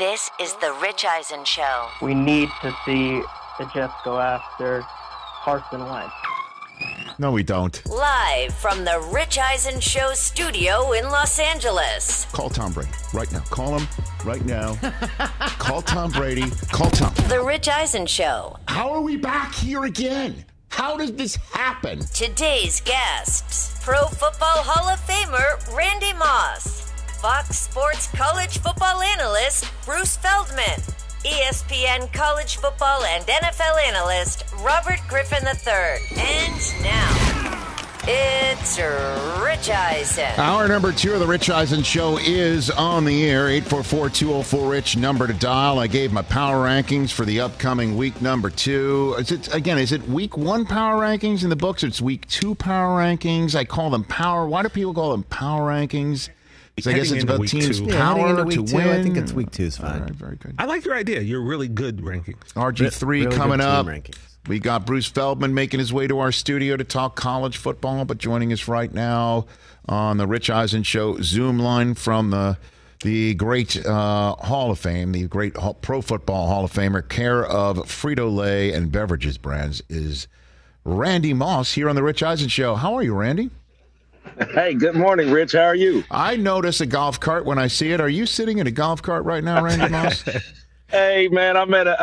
This is the Rich Eisen Show. We need to see the Jets go after Carson Wentz. No, we don't. Live from the Rich Eisen Show studio in Los Angeles. Call Tom Brady right now. Call him right now. Call Tom Brady. Call Tom. The Rich Eisen Show. How are we back here again? How does this happen? Today's guests: Pro Football Hall of Famer Randy Moss, Fox Sports college football analyst Bruce Feldman, ESPN college football and NFL analyst Robert Griffin III. And now, it's Rich Eisen. Hour number 2 of the Rich Eisen Show is on the air. 844-204-RICH, number to dial. I gave my power rankings for the upcoming week number 2. Is it week 1 power rankings in the books? It's week 2 power rankings. I call them power. Why do people call them power rankings? So I guess it's about teams' power to win. I think it's week 2 is fine. All right, very good. I like your idea. You're really good rankings. RG3 really coming up. Rankings. We got Bruce Feldman making his way to our studio to talk college football, but joining us right now on the Rich Eisen Show Zoom line from the great Hall of Fame, the great Pro Football Hall of Famer, care of Frito-Lay and Beverages Brands, is Randy Moss here on the Rich Eisen Show. How are you, Randy? Hey, good morning, Rich. How are you? I notice a golf cart when I see it. Are you sitting in a golf cart right now, Randy Moss? Hey, man, I'm at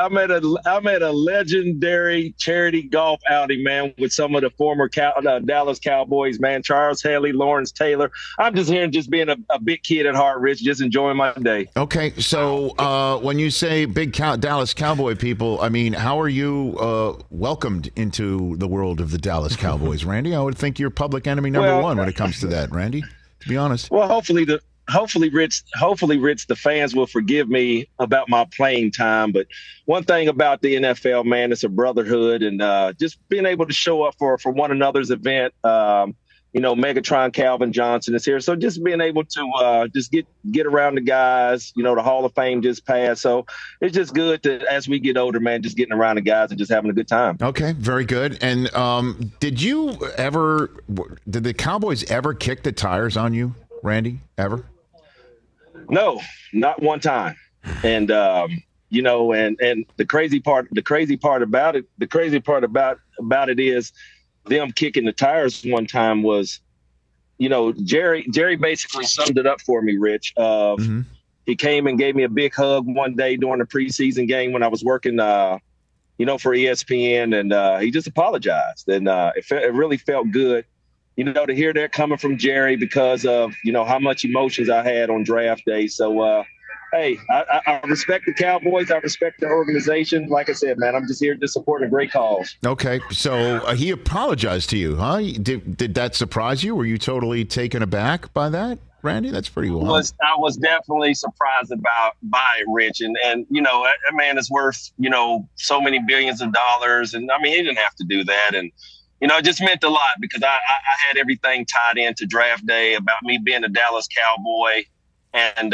a legendary charity golf outing, man, with some of the former Dallas Cowboys, man, Charles Haley, Lawrence Taylor. I'm just here just being a big kid at heart, Rich, just enjoying my day. Okay, so when you say big Dallas Cowboy people, I mean, how are you welcomed into the world of the Dallas Cowboys, Randy? I would think you're public enemy number one when it comes to that, Randy, to be honest. Well, hopefully, Rich, the fans will forgive me about my playing time. But one thing about the NFL, man, it's a brotherhood, and just being able to show up for one another's event. Megatron Calvin Johnson is here, so just being able to just get around the guys. The Hall of Fame just passed, so it's just good to, as we get older, man, just getting around the guys and just having a good time. Okay, very good. And did the Cowboys ever kick the tires on you, Randy? Ever? No, not one time. And and the crazy part about it is them kicking the tires one time was, Jerry basically summed it up for me, Rich. He came and gave me a big hug one day during a preseason game when I was working for ESPN, and he just apologized, and it really felt good. To hear that coming from Jerry because of, how much emotions I had on draft day. So, hey, I respect the Cowboys. I respect the organization. Like I said, man, I'm just here just supporting a great cause. Okay. So he apologized to you, huh? Did that surprise you? Were you totally taken aback by that, Randy? That's pretty wild. I was definitely surprised by it, Rich. And that man is worth, so many billions of dollars. And I mean, he didn't have to do that. And, it just meant a lot because I had everything tied into draft day about me being a Dallas Cowboy, and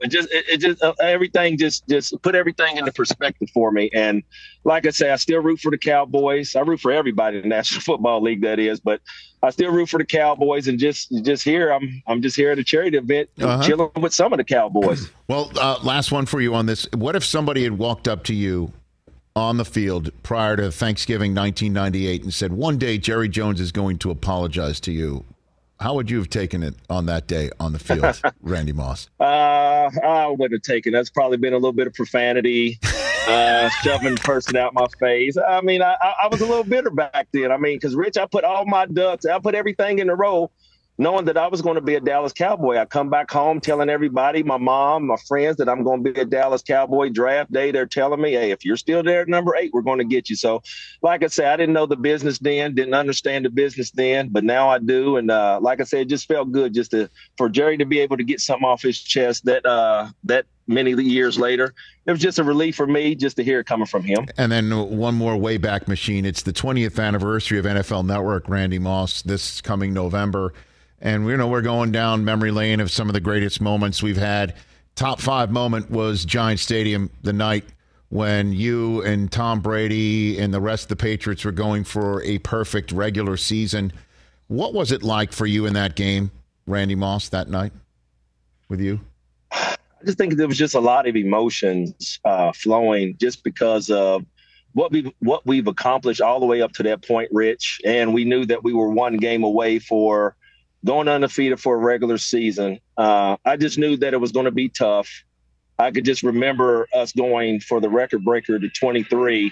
everything just put everything into perspective for me. And like I say, I still root for the Cowboys. I root for everybody in the National Football League, that is, but I still root for the Cowboys. And just here, I'm just here at a charity event, chilling with some of the Cowboys. Well, last one for you on this. What if somebody had walked up to you on the field prior to Thanksgiving 1998 and said, one day Jerry Jones is going to apologize to you? How would you have taken it on that day on the field, Randy Moss? I would have taken it. That's probably been a little bit of profanity, shoving person out my face. I mean, I was a little bitter back then. I mean, because, Rich, I put all my ducks, I put everything in a row, knowing that I was going to be a Dallas Cowboy. I come back home telling everybody, my mom, my friends, that I'm going to be a Dallas Cowboy. Draft day, they're telling me, hey, if you're still there at number 8, we're going to get you. So, like I said, I didn't know the business then, didn't understand the business then, but now I do. And like I said, it just felt good for Jerry to be able to get something off his chest that many years later. It was just a relief for me just to hear it coming from him. And then one more Wayback Machine. It's the 20th anniversary of NFL Network, Randy Moss, this coming November. And we're going down memory lane of some of the greatest moments we've had. Top 5 moment was Giant Stadium the night when you and Tom Brady and the rest of the Patriots were going for a perfect regular season. What was it like for you in that game, Randy Moss, that night with you? just think there was just a lot of emotions flowing just because of what we've accomplished all the way up to that point, Rich. And we knew that we were one game away for going undefeated for a regular season. I just knew that it was going to be tough. I could just remember us going for the record breaker to 23,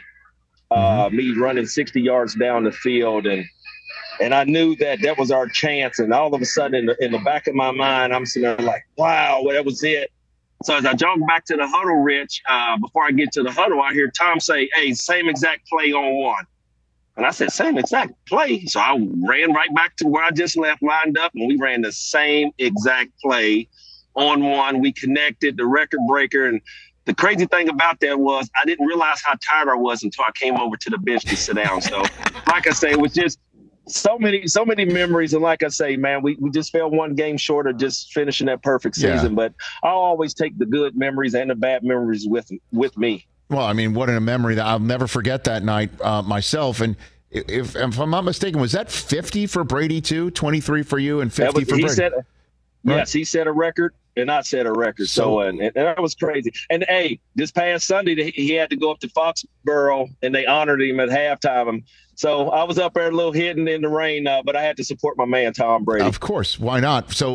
me running 60 yards down the field. And I knew that was our chance. And all of a sudden in the back of my mind, I'm sitting there like, wow, well, that was it. So as I jog back to the huddle, Rich, before I get to the huddle, I hear Tom say, hey, same exact play on one. And I said, same exact play. So I ran right back to where I just left, lined up, and we ran the same exact play on one. We connected the record breaker. And the crazy thing about that was I didn't realize how tired I was until I came over to the bench to sit down. So like I say, it was just so many memories. And like I say, man, we just fell one game short of just finishing that perfect season. But I'll always take the good memories and the bad memories with me. Well, I mean, what a memory that I'll never forget that night myself. And if I'm not mistaken, was that 50 for Brady too? 23 for you and 50 for Brady? Yes, he set a record and I set a record. So and that was crazy. And hey, this past Sunday he had to go up to Foxborough and they honored him at halftime. So I was up there a little hidden in the rain, but I had to support my man Tom Brady. Of course, why not? So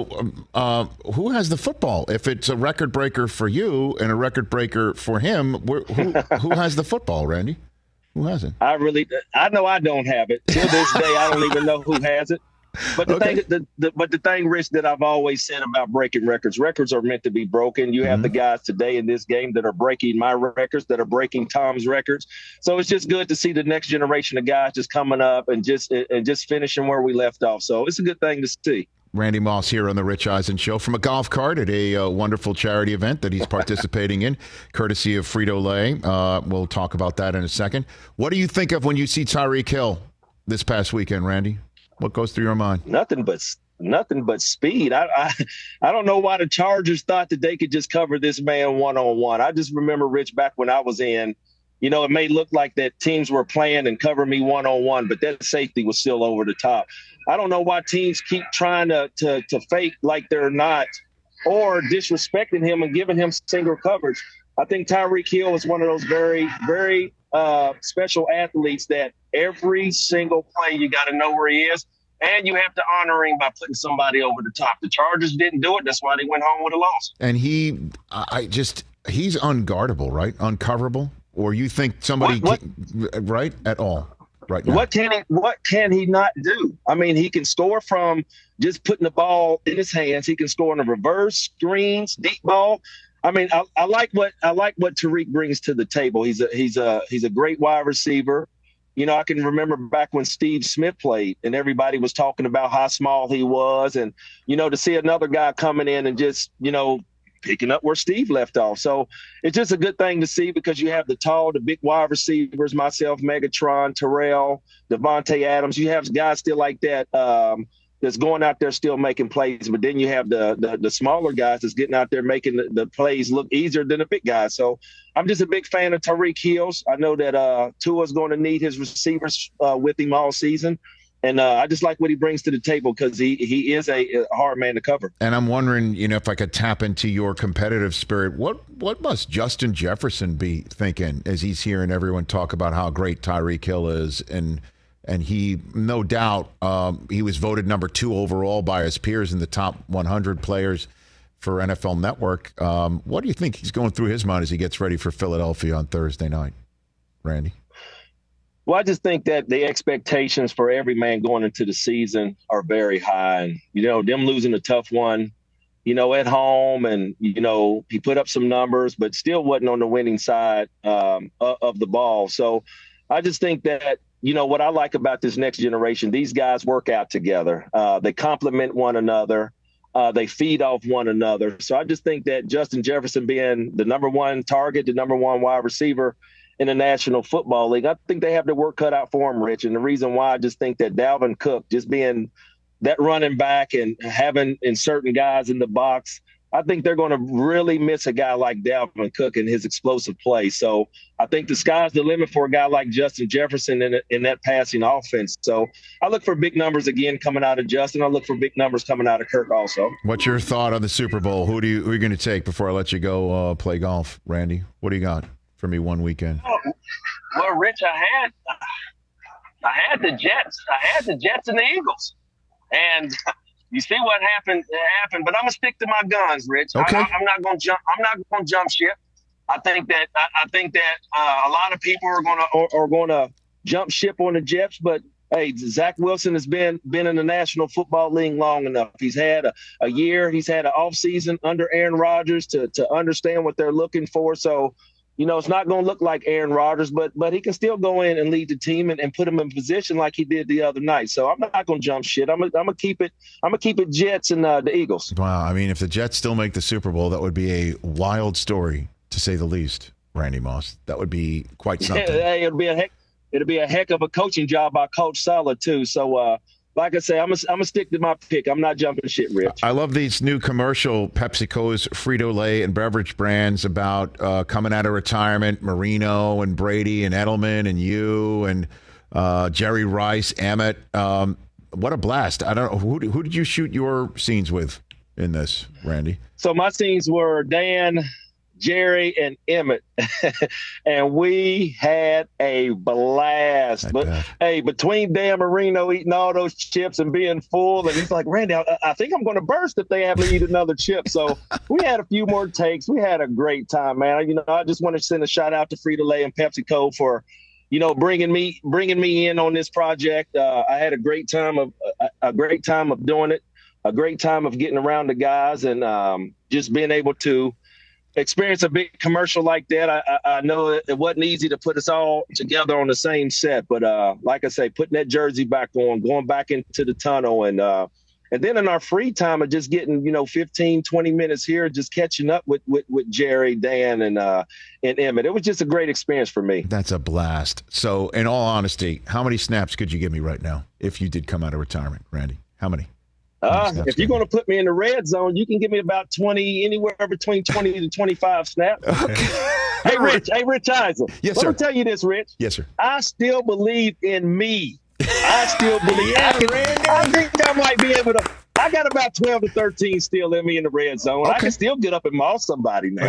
who has the football? If it's a record breaker for you and a record breaker for him, who has the football, Randy? Who has it? I know I don't have it. Till this day, I don't even know who has it. But the thing, Rich, that I've always said about breaking records are meant to be broken. You have the guys today in this game that are breaking my records, that are breaking Tom's records. So it's just good to see the next generation of guys just coming up and just finishing where we left off. So it's a good thing to see. Randy Moss here on the Rich Eisen Show from a golf cart at a wonderful charity event that he's participating in, courtesy of Frito-Lay. We'll talk about that in a second. What do you think of when you see Tyreek Hill this past weekend, Randy? What goes through your mind? Nothing but speed. I don't know why the Chargers thought that they could just cover this man one-on-one. I just remember, Rich, back when I was in, it may look like that teams were playing and cover me one-on-one, but that safety was still over the top. I don't know why teams keep trying to fake like they're not or disrespecting him and giving him single coverage. I think Tyreek Hill is one of those very, very special athletes that every single play you got to know where he is, and you have to honor him by putting somebody over the top. The Chargers didn't do it. That's why they went home with a loss. And he's unguardable, right? Uncoverable? Or you think somebody right at all right now? What can he not do? I mean, he can score from just putting the ball in his hands. He can score on the reverse, screens, deep ball. I mean, I like what Tyreek brings to the table. He's a great wide receiver. I can remember back when Steve Smith played and everybody was talking about how small he was. And, to see another guy coming in and just, picking up where Steve left off. So it's just a good thing to see because you have the big wide receivers, myself, Megatron, Terrell, Devontae Adams. You have guys still like that that's going out there still making plays. But then you have the smaller guys that's getting out there making the plays look easier than the big guys. So I'm just a big fan of Tyreek Hill. I know that Tua's going to need his receivers with him all season. And I just like what he brings to the table because he is a hard man to cover. And I'm wondering, if I could tap into your competitive spirit, what must Justin Jefferson be thinking as he's hearing everyone talk about how great Tyreek Hill is? And he, no doubt, he was voted number 2 overall by his peers in the top 100 players for NFL Network. What do you think he's going through his mind as he gets ready for Philadelphia on Thursday night, Randy? Well, I just think that the expectations for every man going into the season are very high. And, them losing a tough one, at home and, he put up some numbers, but still wasn't on the winning side of the ball. So I just think that, what I like about this next generation, these guys work out together. They complement one another. They feed off one another. So I just think that Justin Jefferson being the number 1 target, the number 1 wide receiver in the National Football League, I think they have their work cut out for him, Rich. And the reason why I just think that Dalvin Cook just being that running back and having certain guys in the box, I think they're going to really miss a guy like Dalvin Cook and his explosive play. So I think the sky's the limit for a guy like Justin Jefferson in that passing offense. So I look for big numbers again coming out of Justin. I look for big numbers coming out of Kirk also. What's your thought on the Super Bowl? Who are you going to take before I let you go play golf, Randy? What do you got for me one weekend? Well, Rich, I had the Jets. I had the Jets and the Eagles. And you see what happened, but I'm gonna stick to my guns, Rich. Okay. I'm not gonna jump ship. I think that a lot of people are gonna jump ship on the Jets, but hey, Zach Wilson has been in the National Football League long enough. He's had a year. He's had an offseason under Aaron Rodgers to understand what they're looking for. So, it's not going to look like Aaron Rodgers, but he can still go in and lead the team and put him in position like he did the other night. So I'm not going to jump shit. I'm gonna keep it. I'm gonna keep it Jets and the Eagles. Wow, I mean, if the Jets still make the Super Bowl, that would be a wild story to say the least. Randy Moss, that would be quite something. Hey, it'll be a heck of a coaching job by Coach Saleh too. So. Like I say, I'm gonna stick to my pick. I'm not jumping shit, Rich. I love these new commercial PepsiCo's Frito-Lay and beverage brands about coming out of retirement, Marino and Brady and Edelman and you and Jerry Rice, Emmett. What a blast. I don't know. Who did you shoot your scenes with in this, Randy? So my scenes were Dan, Jerry, and Emmett, and we had a blast. But hey, between Dan Marino eating all those chips and being full, and he's like, Randy, I think I'm going to burst if they have to eat another chip. So we had a few more takes. We had a great time, man. I just want to send a shout out to Frito-Lay and PepsiCo for, bringing me in on this project. I had a great time of doing it, a great time of getting around the guys, and just being able to experience a big commercial like that. I know it wasn't easy to put us all together on the same set, but like I say, putting that jersey back on, going back into the tunnel, and then in our free time of just getting 15, 20 minutes here, just catching up with Jerry, Dan, and Emmett. It was just a great experience for me. That's a blast. So, in all honesty, how many snaps could you give me right now if you did come out of retirement, Randy? How many? If you're going to put me in the red zone, you can give me about 20, anywhere between 20 to 25 snaps. Okay. Hey, Rich Eisen. Yes, sir. sir. Let me tell you this, Rich. Yes, sir. I still believe in me. I still believe. I think I might be able to. I got about 12 to 13 still in me in the red zone. Okay. I can still get up and maul somebody now.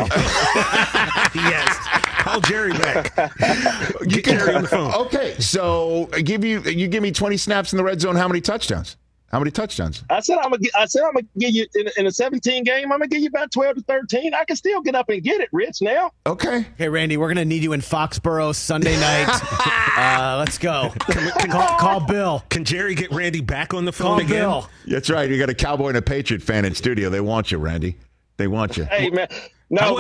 Yes. Call Jerry back. Get Jerry on the phone. Okay, so you give me 20 snaps in the red zone. How many touchdowns? How many touchdowns? I said I'm gonna give you in a 17 game. I'm gonna give you about 12 to 13. I can still get up and get it, Rich. Now. Okay. Hey, Randy, we're gonna need you in Foxborough Sunday night. Let's go. Call Bill. Can Jerry get Randy back on the phone Call again? Bill. That's right. You got a Cowboy and a Patriot fan in studio. They want you, Randy. They want you. Hey, man. No,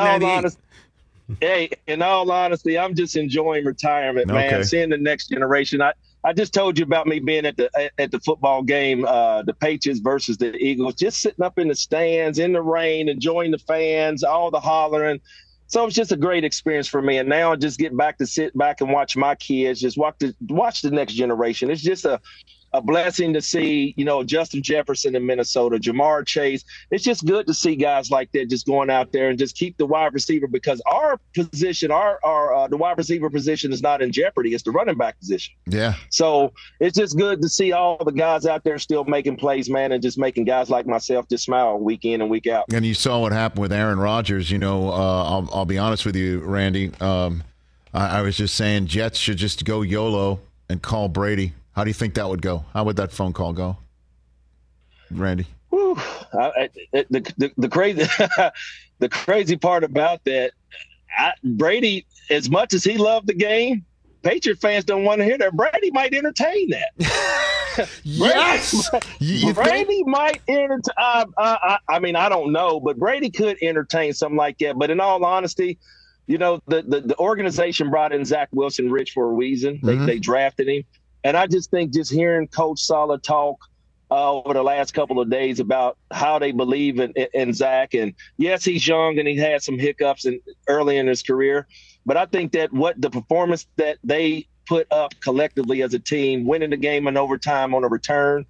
in all honesty, I'm just enjoying retirement, man. Okay. Seeing the next generation. I just told you about me being at the football game, the Patriots versus the Eagles, just sitting up in the stands in the rain, enjoying the fans, all the hollering. So it's just a great experience for me. And now I just get back to sit back and watch my kids, just watch the next generation. It's just a blessing to see, Justin Jefferson in Minnesota, Jamar Chase. It's just good to see guys like that just going out there and just keep the wide receiver, because our position, the wide receiver position is not in jeopardy. It's the running back position. Yeah. So it's just good to see all the guys out there still making plays, man, and just making guys like myself just smile week in and week out. And you saw what happened with Aaron Rodgers. I'll be honest with you, Randy. I was just saying Jets should just go YOLO and call Brady. How do you think that would go? How would that phone call go, Randy? Whew. The crazy, the crazy part about that, Brady, as much as he loved the game, Patriot fans don't want to hear that. Brady might entertain that. Yes, Brady might entertain. I mean, I don't know, but Brady could entertain something like that. But in all honesty, the organization brought in Zach Wilson, Rich, for a reason. They drafted him. And I just think just hearing Coach Saleh talk over the last couple of days about how they believe in Zach. And yes, he's young and he had some hiccups early in his career. But I think that the performance that they put up collectively as a team, winning the game in overtime on a return,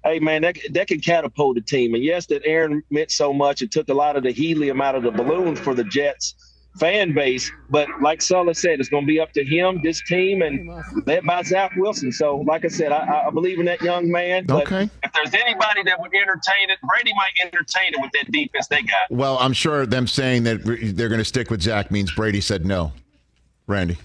hey, man, that can catapult a team. And yes, that Aaron meant so much. It took a lot of the helium out of the balloon for the Jets fan base. But like Sulla said, it's going to be up to him, this team, and led by Zach Wilson. So, like I said, I believe in that young man. But Okay. If there's anybody that would entertain it, Brady might entertain it with that defense they got. Well, I'm sure them saying that they're going to stick with Zach means Brady said no. Randy.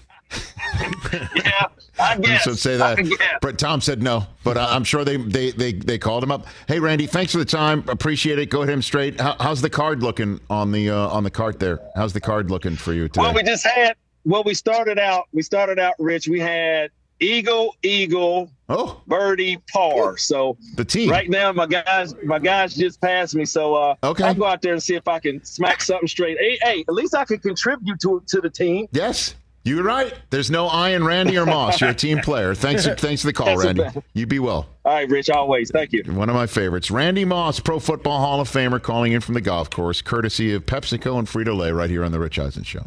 Yeah, I guess. So say that. I guess. But Tom said no, but I'm sure they called him up. Hey, Randy, thanks for the time. Appreciate it. Go ahead and straight. How's the card looking on the cart there? How's the card looking for you today? Well, we started out, Rich. We had Eagle, birdie, par. So the team right now, my guys just passed me. So okay. I'll go out there and see if I can smack something straight. Hey, at least I can contribute to the team. Yes. You're right. There's no I in Randy or Moss. You're a team player. Thanks for the call, Randy. You be well. All right, Rich, always. Thank you. One of my favorites. Randy Moss, Pro Football Hall of Famer, calling in from the golf course, courtesy of PepsiCo and Frito-Lay right here on The Rich Eisen Show.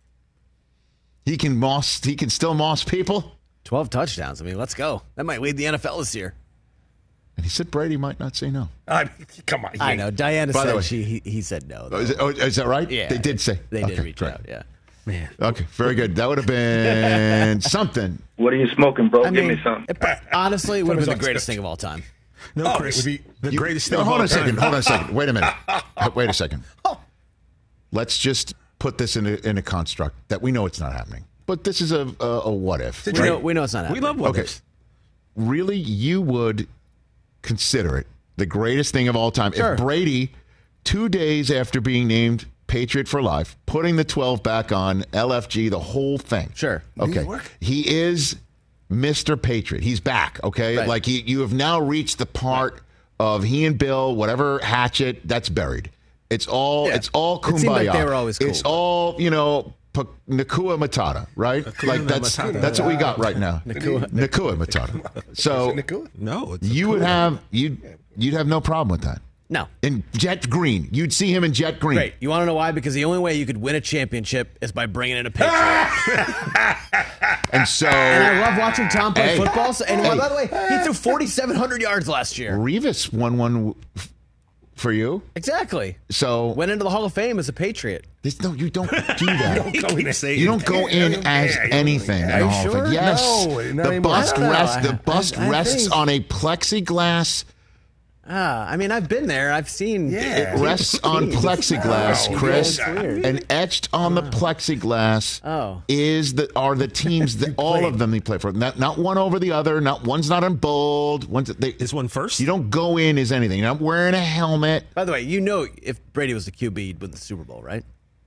He can still moss people. 12 touchdowns. I mean, let's go. That might lead the NFL this year. And he said Brady might not say no. Come on. I know. Diana By the said way- he said no. Is that right? Yeah. They did say. They did Okay, reach great. out, yeah. Man. Okay, very good. That would have been something. What are you smoking, bro? Give me some. Honestly, it would have been the greatest thing of all time. No, Chris. It would be the greatest thing of Hold all on a second. time. Hold on a second. Wait a minute. Wait a second. Let's just put this in a construct that we know it's not happening. But this is a what if. We know it's not happening. We love what Okay. ifs. Really, you would consider it the greatest thing of all time Sure. if Brady, 2 days after being named Patriot for life, putting the 12 back on, LFG, the whole thing. Sure. Okay. He is Mr. Patriot. He's back, okay? Right. Like you have now reached the part of he and Bill, whatever hatchet, that's buried. It's all kumbaya. It seemed like they were always cool. It's all, Nakua Matata, right? Like that's what we got right now. Nakua Matata. So No. It's you'd have no problem with that. No. In jet green. You'd see him in jet green. Great. You want to know why? Because the only way you could win a championship is by bringing in a Patriot. And so And I love watching Tom play Hey. football. And Hey. by the way, he threw 4,700 yards last year. Revis won one for you. Exactly. So Went into the Hall of Fame as a Patriot. no, you don't do that. You don't go in as anything. Are you in Hall of Fame. sure? Yes. No, not the anymore. bust I don't know. rests. The bust I rests think- on a plexiglass. I mean, I've been there. I've seen. It rests on plexiglass, No, Chris. that's weird. And etched on the plexiglass Oh. are the teams that all of them they play for. Not one over the other. Not one's not in bold. Is one first? You don't go in as anything. You're not wearing a helmet, By the way, if Brady was the QB, he'd win the Super Bowl, right?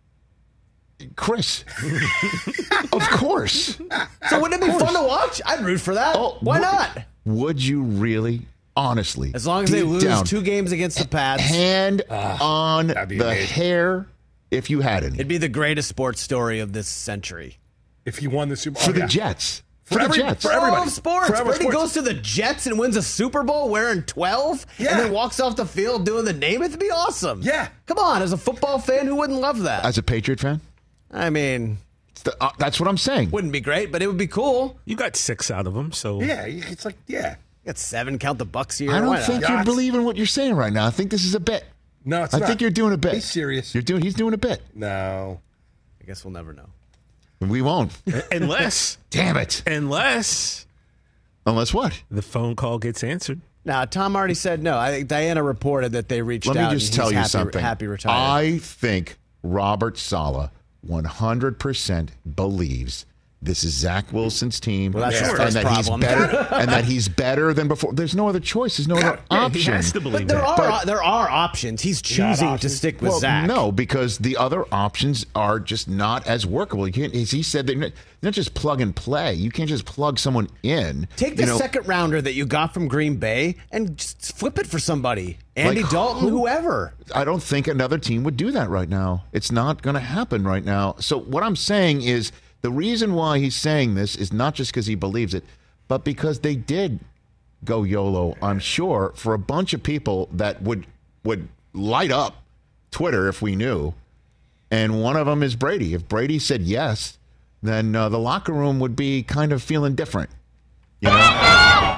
Chris. Of course. So wouldn't it be fun to watch? I'd root for that. Oh, Why not? Would you really? Honestly, As long as they deep lose down, 2 games against the Pats, hand on that'd be the amazing. hair, if you had any, it'd be the greatest sports story of this century. If he won the Super Bowl. for the Jets. For the Jets. for everybody. All of sports. Forever Brady sports. goes to the Jets and wins a Super Bowl wearing 12 Yeah. and then walks off the field doing the name. It'd be awesome. Yeah. Come on, as a football fan, who wouldn't love that? As a Patriot fan, I mean, that's what I'm saying. wouldn't be great, but it would be cool. You got 6 out of them, so Yeah, it's like, yeah. Got 7, count the Bucks here. I Why don't not? think you Yachts. believe in what you're saying right now. I think this is a bit. No, it's I not. think you're doing a bit. He's serious. He's doing a bit. No. I guess we'll never know. We won't. unless Damn it. unless Unless what? the phone call gets answered. Now, Tom already said no. I think Diana reported that they reached Let out. me just and tell he's you happy, something. Happy retired. I think Robert Saleh 100% believes this is Zach Wilson's team, Well, that's his and first that problem. he's better, and that he's better than before. There's no other choice. There's no other He option. has to believe but that. there are options. He's choosing to stick with Well, Zach. no, because the other options are just not as workable. You can't, as he said, they're not just plug and play. You can't just plug someone in. Take the second rounder that you got from Green Bay and just flip it for somebody. Andy Like Dalton, who? whoever. I don't think another team would do that right now. It's not going to happen right now. So what I'm saying is the reason why he's saying this is not just because he believes it, but because they did go YOLO, I'm sure, for a bunch of people that would light up Twitter if we knew. And one of them is Brady. If Brady said yes, then the locker room would be kind of feeling different. You know?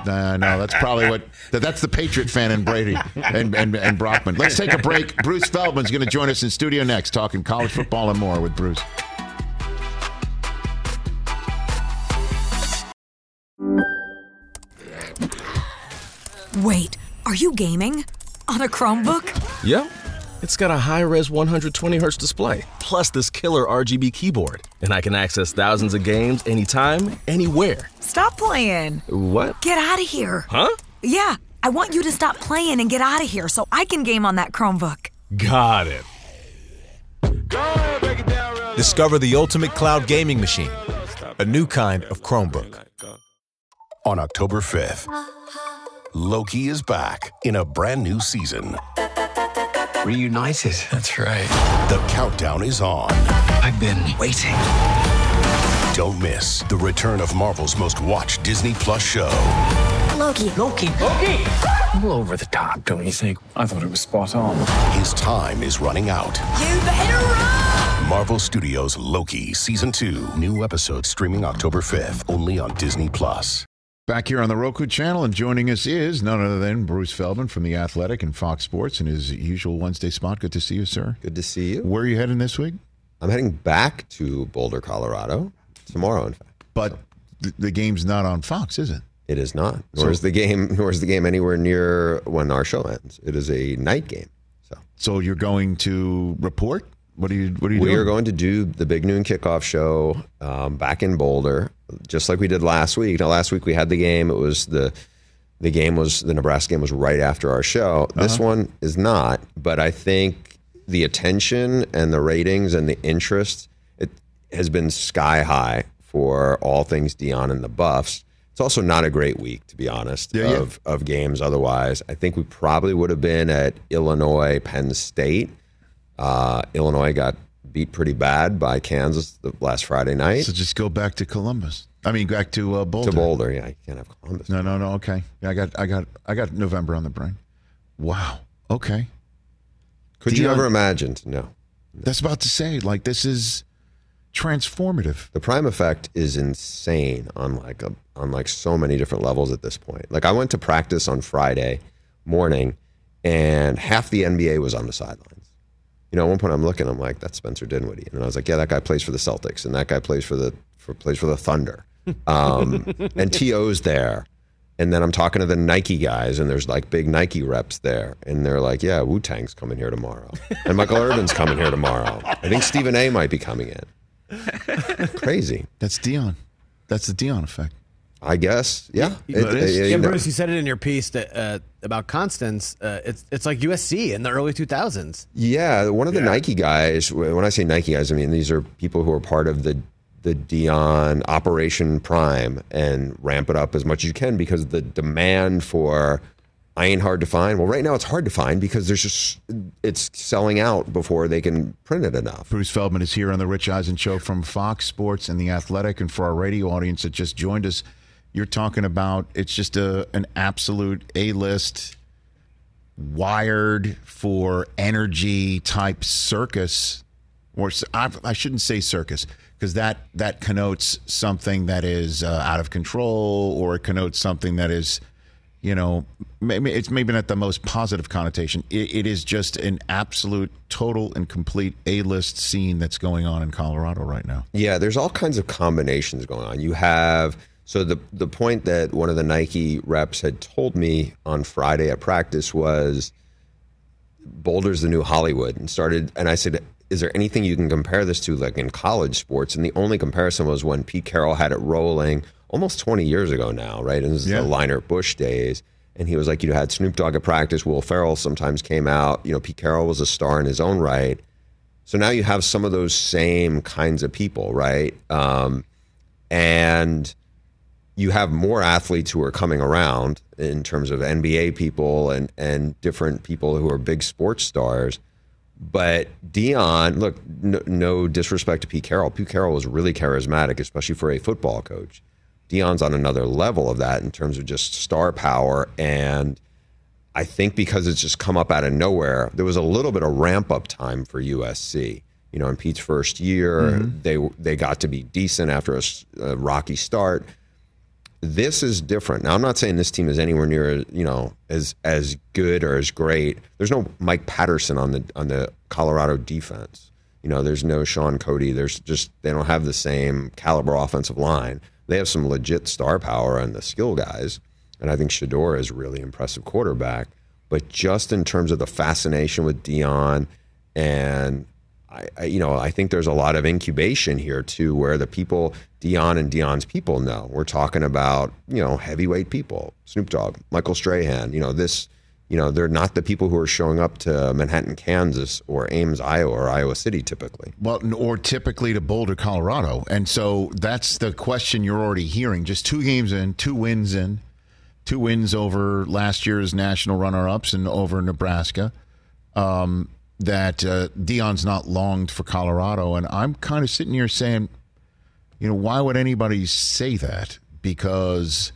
No, that's probably that's the Patriot fan in Brady and Brockman. Let's take a break. Bruce Feldman's going to join us in studio next, talking college football and more with Bruce. Wait, are you gaming? On a Chromebook? Yep. It's got a high-res 120Hz display, plus this killer RGB keyboard. And I can access thousands of games anytime, anywhere. Stop playing. What? Get out of here. Huh? Yeah, I want you to stop playing and get out of here so I can game on that Chromebook. Got it. Discover the ultimate cloud gaming machine, a new kind of Chromebook. On October 5th, Loki is back in a brand new season. Reunited. That's right. The countdown is on. I've been waiting. Don't miss the return of Marvel's most watched Disney Plus show. Loki. A little over the top, don't you think? I thought it was spot on. His time is running out. You better run! Marvel Studios' Loki Season 2. New episodes streaming October 5th, only on Disney Plus. Back here on the Roku channel, and joining us is none other than Bruce Feldman from The Athletic and Fox Sports in his usual Wednesday spot. Good to see you, sir. Good to see you. Where are you heading this week? I'm heading back to Boulder, Colorado, tomorrow, in fact. But the game's not on Fox, is it? It is not. Nor is the game anywhere near when our show ends. It is a night game. So you're going to report? What are you doing? We are going to do the Big Noon Kickoff show back in Boulder, just like we did last week. Now, last week we had the game. It was the Nebraska game was right after our show. This one is not, but I think the attention and the ratings and the interest, it has been sky high for all things Deion and the Buffs. It's also not a great week, to be honest, of games otherwise. I think we probably would have been at Illinois, Penn State. Illinois got beat pretty bad by Kansas the last Friday night. So just go back to Columbus. I mean, back to Boulder. To Boulder, yeah. You can't have Columbus. No. Okay, yeah, I got November on the brain. Wow. Okay. Could you ever imagine? No. That's about to say, like, this is transformative. The Prime effect is insane on like so many different levels at this point. Like, I went to practice on Friday morning, and half the NBA was on the sidelines. You know, at one point I'm looking, I'm like, that's Spencer Dinwiddie. And I was like, yeah, that guy plays for the Celtics, and that guy plays for the Thunder. And T.O.'s there. And then I'm talking to the Nike guys, and there's like big Nike reps there. And they're like, yeah, Wu-Tang's coming here tomorrow. And Michael Irvin's coming here tomorrow. I think Stephen A. might be coming in. Crazy. That's Deion. That's the Deion effect. I guess, yeah. Bruce, you said it in your piece that about Constance. It's like USC in the early 2000s. Yeah, one of the Nike guys. When I say Nike guys, I mean these are people who are part of the Deion Operation Prime and ramp it up as much as you can because the demand for I ain't hard to find. Well, right now it's hard to find because it's selling out before they can print it enough. Bruce Feldman is here on the Rich Eisen Show from Fox Sports and The Athletic, and for our radio audience that just joined us. You're talking about it's just an absolute A-list, wired for energy type circus, or I shouldn't say circus because that connotes something that is out of control, or it connotes something that is, you know, it's maybe not the most positive connotation. It is just an absolute, total, and complete A-list scene that's going on in Colorado right now. Yeah, there's all kinds of combinations going on. You have. So the point that one of the Nike reps had told me on Friday at practice was Boulder's the new Hollywood, and I said, is there anything you can compare this to like in college sports? And the only comparison was when Pete Carroll had it rolling almost 20 years ago now, right? And this is the Leinart Bush days. And he was like, you had Snoop Dogg at practice, Will Ferrell sometimes came out, you know, Pete Carroll was a star in his own right. So now you have some of those same kinds of people, right? And you have more athletes who are coming around in terms of NBA people and different people who are big sports stars. But Deion, look, no disrespect to Pete Carroll. Pete Carroll was really charismatic, especially for a football coach. Deion's on another level of that in terms of just star power. And I think because it's just come up out of nowhere, there was a little bit of ramp up time for USC. You know, in Pete's first year, they got to be decent after a rocky start. this is different. Now, I'm not saying this team is anywhere near, as good or as great. There's no Mike Patterson on the Colorado defense. There's no Sean Cody. They don't have the same caliber offensive line. They have some legit star power and the skill guys, and I think Shedeur is a really impressive quarterback. But just in terms of the fascination with Deion, and I think there's a lot of incubation here too, where the people Deion and Deion's people know. We're talking about heavyweight people, Snoop Dogg, Michael Strahan. They're not the people who are showing up to Manhattan, Kansas, or Ames, Iowa, or Iowa City typically. Well, or typically to Boulder, Colorado. And so that's the question you're already hearing. Just 2 games in, 2 wins in, 2 wins over last year's national runner-ups and over Nebraska. That Deion's not longed for Colorado. And I'm kind of sitting here saying, why would anybody say that? Because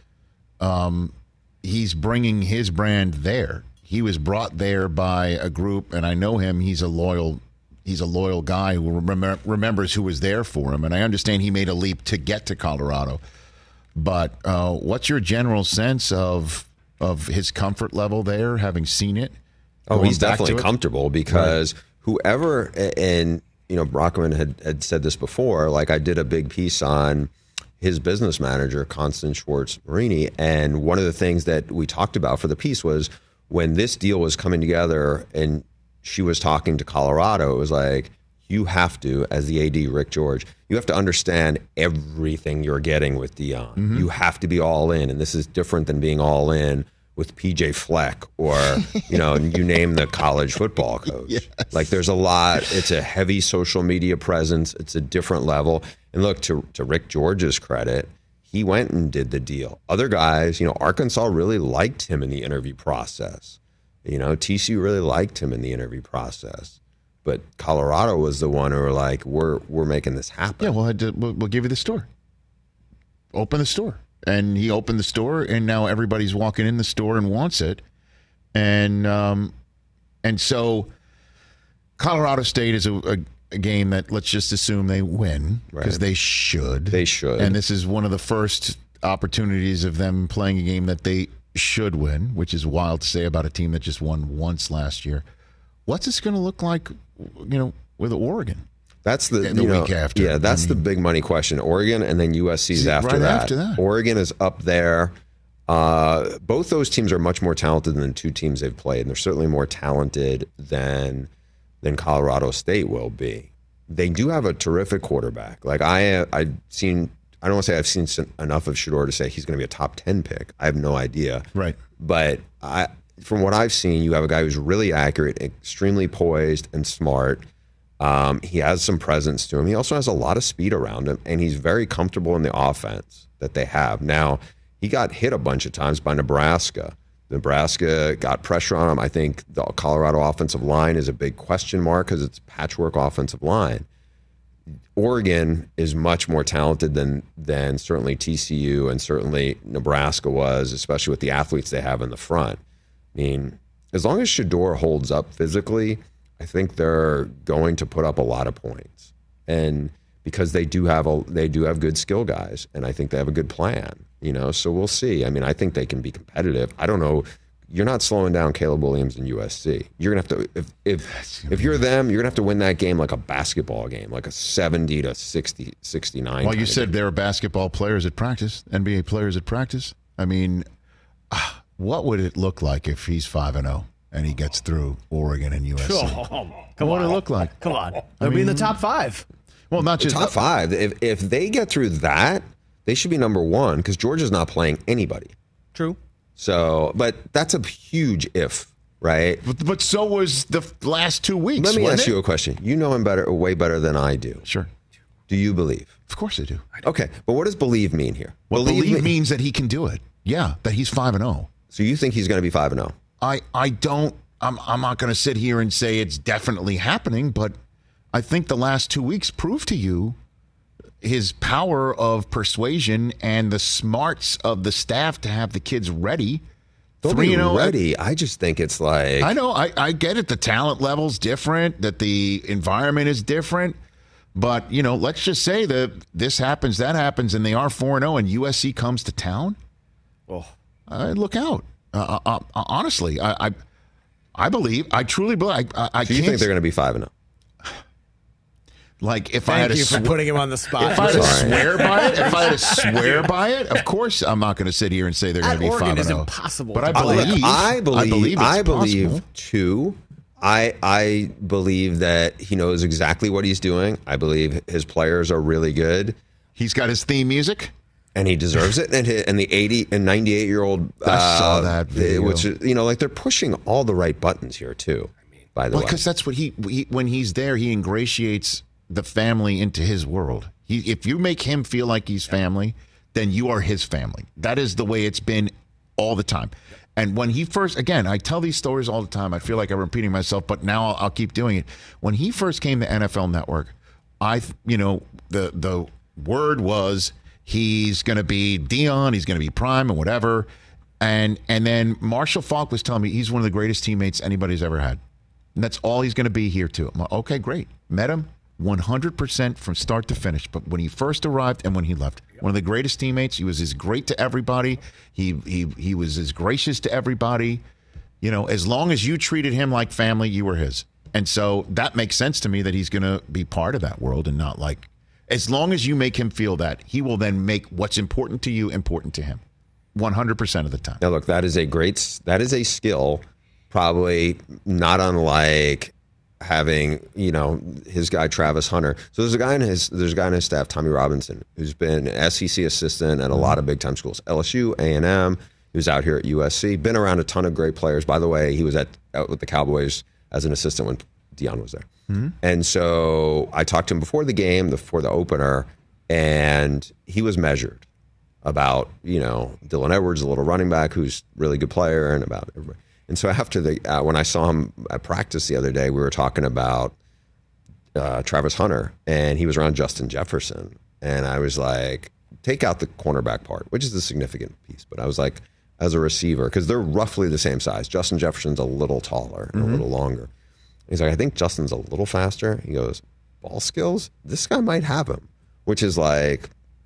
he's bringing his brand there. He was brought there by a group, and I know him. He's a loyal guy who remembers who was there for him. And I understand he made a leap to get to Colorado. But what's your general sense of his comfort level there, having seen it? Oh, he's definitely comfortable because whoever, and Brockman had said this before, like I did a big piece on his business manager, Constance Schwartz Marini, and one of the things that we talked about for the piece was when this deal was coming together and she was talking to Colorado, it was like, you have to, as the AD, Rick George, you have to understand everything you're getting with Deion. Mm-hmm. You have to be all in, and this is different than being all in with PJ Fleck or, you name the college football coach. Yes. Like there's a lot, it's a heavy social media presence. It's a different level. And look, to Rick George's credit, he went and did the deal. Other guys, Arkansas really liked him in the interview process. TCU really liked him in the interview process. But Colorado was the one who were like, we're making this happen. Yeah, we'll give you the store. Open the store. And he opened the store, and now everybody's walking in the store and wants it. And so Colorado State is a game that let's just assume they win because they should. They should. And this is one of the first opportunities of them playing a game that they should win, which is wild to say about a team that just won once last year. What's this going to look like, with Oregon? That's the week after. Yeah, that's the big money question. Oregon and then USC's after that. Oregon is up there. Both those teams are much more talented than the 2 teams they've played, and they're certainly more talented than Colorado State will be. They do have a terrific quarterback. Like I've seen. I don't want to say I've seen enough of Shedeur to say he's going to be a top 10 pick. I have no idea. Right. But from what I've seen, you have a guy who's really accurate, extremely poised and smart. He has some presence to him. He also has a lot of speed around him, and he's very comfortable in the offense that they have. Now, he got hit a bunch of times by Nebraska. Nebraska got pressure on him. I think the Colorado offensive line is a big question mark because it's a patchwork offensive line. Oregon is much more talented than certainly TCU and certainly Nebraska was, especially with the athletes they have in the front. I mean, as long as Shedeur holds up physically, I think they're going to put up a lot of points, and because they do have good skill guys, and I think they have a good plan. So we'll see. I mean, I think they can be competitive. I don't know. You're not slowing down Caleb Williams and USC. You're gonna have to if you're them, you're gonna have to win that game like a basketball game, like a 70 to 60, 69. Well, you said they were basketball players at practice, NBA players at practice. I mean, what would it look like if he's 5-0? And he gets through Oregon and USC. Come what on. Would it look like? Come on. They'll be in the top 5. Well, not just top 5. If they get through that, they should be number 1 because Georgia's not playing anybody. True. So, but that's a huge if, right? But so was the last 2 weeks. Let me ask you a question. You know him way better than I do. Sure. Do you believe? Of course I do. Okay, but what does believe mean here? Well, believe means that he can do it. Yeah, that he's 5-0. So you think he's going to be 5-0? I don't. I'm not going to sit here and say it's definitely happening, but I think the last 2 weeks proved to you his power of persuasion and the smarts of the staff to have the kids ready. They'll be ready. I just think it's like... I know. I get it. The talent level's different, that the environment is different. But, let's just say that this happens, that happens, and they are 4-0 and USC comes to town. Oh. Look out. Honestly, I truly believe. Do you think they're going to be 5-0? Like if Thank you for putting him on the spot. If I had to swear by it, of course I'm not going to sit here and say they're going to be 5-0. It's impossible. But I believe too. I believe that he knows exactly what he's doing. I believe his players are really good. He's got his theme music, and he deserves it. And the 80 and 98-year-old, I saw that video. Which like they're pushing all the right buttons here too. By the way, because that's what he when he's there, he ingratiates the family into his world. If you make him feel like he's family, then you are his family. That is the way it's been all the time. And when he first, again, I tell these stories all the time. I feel like I'm repeating myself, but now I'll keep doing it. When he first came to NFL Network, the word was he's going to be Dion, he's going to be Prime and whatever. And then Marshall Faulk was telling me he's one of the greatest teammates anybody's ever had. And that's all he's going to be here too. I'm like, okay, great. Met him 100% from start to finish. But when he first arrived and when he left, one of the greatest teammates. He was as great to everybody. He was as gracious to everybody. As long as you treated him like family, you were his. And so that makes sense to me that he's going to be part of that world and not like, as long as you make him feel that, he will then make what's important to you important to him 100% of the time. Now, look, that is a skill, probably not unlike having, his guy Travis Hunter. So there's a guy in his staff, Tommy Robinson, who's been SEC assistant at a lot of big time schools, LSU, A&M. He was out here at USC. Been around a ton of great players. By the way, he was out with the Cowboys as an assistant when Dion was there. Mm-hmm. And so I talked to him before the game, before the opener, and he was measured about Dylan Edwards, a little running back who's a really good player, and about everybody. And so after when I saw him at practice the other day, we were talking about Travis Hunter, and he was around Justin Jefferson. And I was like, take out the cornerback part, which is a significant piece. But I was like, as a receiver, because they're roughly the same size. Justin Jefferson's a little taller and a little longer. He's like, I think Justin's a little faster. He goes, ball skills? This guy might have him, which is like,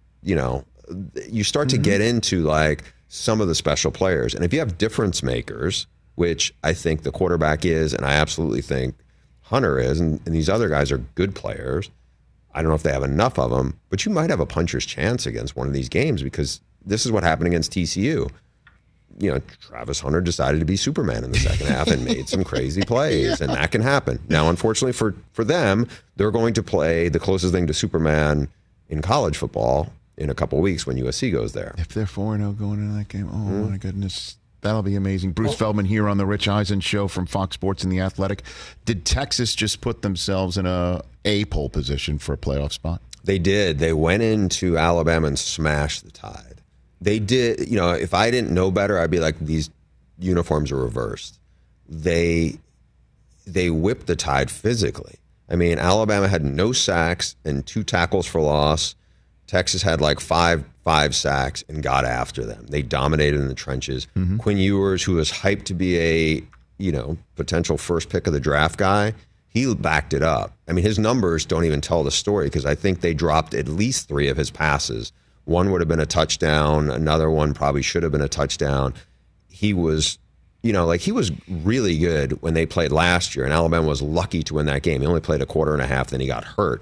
you start to get into like some of the special players. And if you have difference makers, which I think the quarterback is, and I absolutely think Hunter is, and these other guys are good players. I don't know if they have enough of them, but you might have a puncher's chance against one of these games, because this is what happened against TCU. Travis Hunter decided to be Superman in the second half and made some crazy plays, and that can happen. Now, unfortunately for them, they're going to play the closest thing to Superman in college football in a couple of weeks when USC goes there. If they're 4-0 going into that game, my goodness. That'll be amazing. Bruce Feldman here on the Rich Eisen Show from Fox Sports and The Athletic. Did Texas just put themselves in a pole position for a playoff spot? They did. They went into Alabama and smashed the Tide. They did. If I didn't know better, I'd be like, these uniforms are reversed. They whipped the Tide physically. I mean, Alabama had no sacks and 2 tackles for loss. Texas had like five sacks and got after them. They dominated in the trenches. Mm-hmm. Quinn Ewers, who was hyped to be a potential first pick of the draft guy, he backed it up. I mean, his numbers don't even tell the story, because I think they dropped at least 3 of his passes. One would have been a touchdown. Another one probably should have been a touchdown. He was, he was really good when they played last year, and Alabama was lucky to win that game. He only played a quarter and a half, then he got hurt.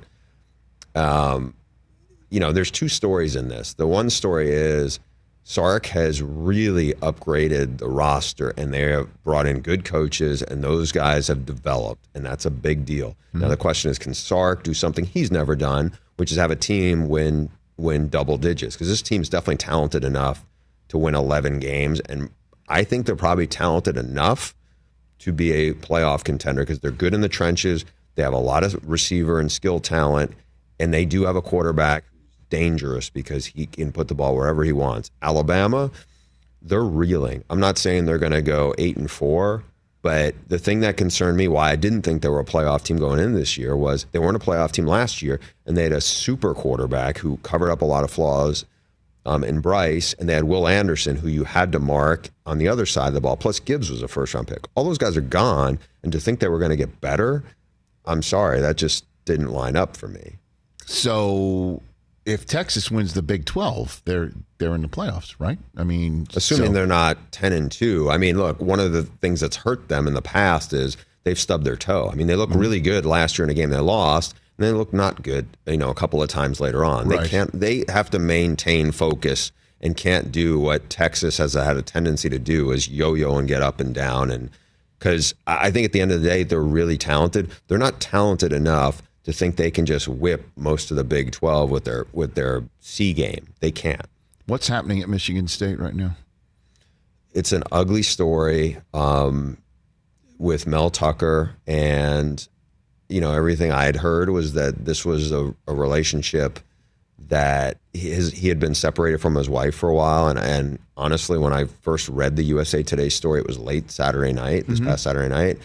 There's 2 stories in this. The one story is Sark has really upgraded the roster, and they have brought in good coaches, and those guys have developed, and that's a big deal. Mm-hmm. Now the question is, can Sark do something he's never done, which is have a team win double digits? Because this team's definitely talented enough to win 11 games, and I think they're probably talented enough to be a playoff contender, because they're good in the trenches. They have a lot of receiver and skill talent, and they do have a quarterback dangerous because he can put the ball wherever he wants. Alabama, they're reeling. I'm not saying they're going to go 8-4, but the thing that concerned me, why I didn't think they were a playoff team going in this year, was they weren't a playoff team last year, and they had a super quarterback who covered up a lot of flaws in Bryce, and they had Will Anderson, who you had to mark on the other side of the ball, plus Gibbs was a first-round pick. All those guys are gone, and to think they were going to get better, I'm sorry, that just didn't line up for me. So if Texas wins the Big 12, they're in the playoffs, right? I mean, assuming they're not 10-2. I mean, look, one of the things that's hurt them in the past is they've stubbed their toe. I mean, they looked really good last year in a game they lost, and they look not good, a couple of times later on. Right. They have to maintain focus and can't do what Texas has had a tendency to do, is yo-yo and get up and down. And because I think at the end of the day, they're really talented. They're not talented enough to think they can just whip most of the Big 12 with their C game. They can't. What's happening at Michigan State right now? It's an ugly story with Mel Tucker, and everything I had heard was that this was a relationship that he had been separated from his wife for a while, and honestly, when I first read the USA Today story, it was late Saturday night, this past Saturday night,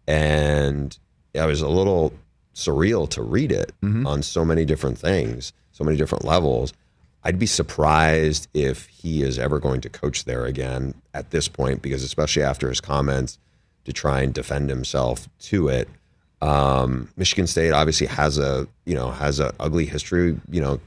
and I was a little surreal to read it on so many different things, so many different levels. I'd be surprised if he is ever going to coach there again at this point, because especially after his comments to try and defend himself to it. Michigan State obviously has a ugly history,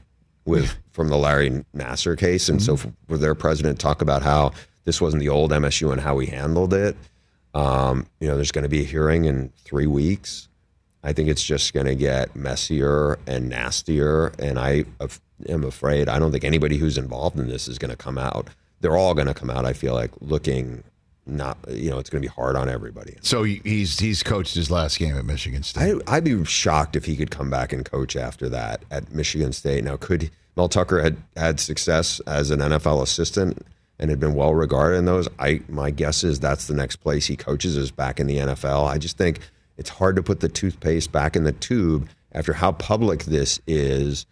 from the Larry Nassar case. And so for their president to talk about how this wasn't the old MSU and how we handled it, there's going to be a hearing in 3 weeks. I think it's just going to get messier and nastier. And I am afraid, I don't think anybody who's involved in this is going to come out. They're all going to come out, I feel like, looking not, it's going to be hard on everybody. So he's coached his last game at Michigan State. I'd be shocked if he could come back and coach after that at Michigan State. Now, Mel Tucker had success as an NFL assistant and had been well regarded in those. My guess is that's the next place he coaches is back in the NFL. I just think it's hard to put the toothpaste back in the tube after how public this is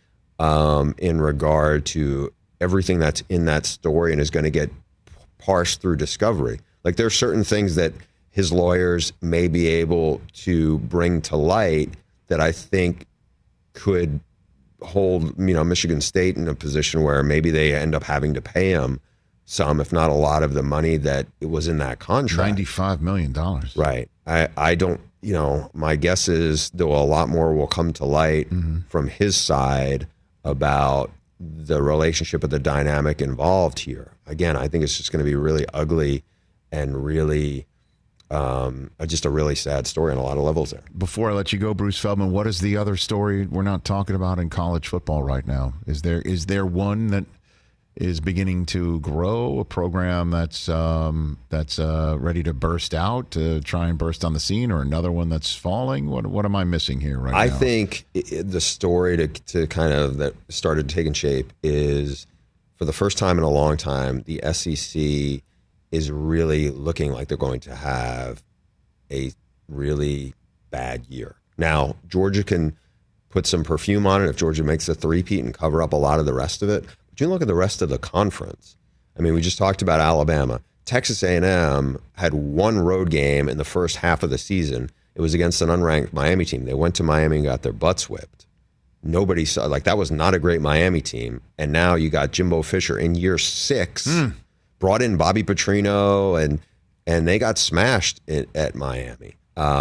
in regard to everything that's in that story and is going to get parsed through discovery. Like, there are certain things that his lawyers may be able to bring to light that I think could hold, Michigan State in a position where maybe they end up having to pay him some, if not a lot, of the money that it was in that contract. $95 million. Right. I don't, my guess is a lot more will come to light from his side about the relationship of the dynamic involved here. Again, I think it's just going to be really ugly and really just a really sad story on a lot of levels there. Before I let you go, Bruce Feldman, what is the other story we're not talking about in college football right now? Is there one that is beginning to grow, a program that's ready to burst out, to try and burst on the scene, or another one that's falling? What am I missing here right now? I think the story to kind of that started taking shape is, for the first time in a long time, the SEC is really looking like they're going to have a really bad year. Now, Georgia can put some perfume on it if Georgia makes a three-peat and cover up a lot of the rest of it. But you look at the rest of the conference. I mean, we just talked about Alabama. Texas A&M had one road game in the first half of the season. It was against an unranked Miami team. They went to Miami and got their butts whipped. Nobody saw, that was not a great Miami team. And now you got Jimbo Fisher in year 6, brought in Bobby Petrino, and they got smashed at Miami.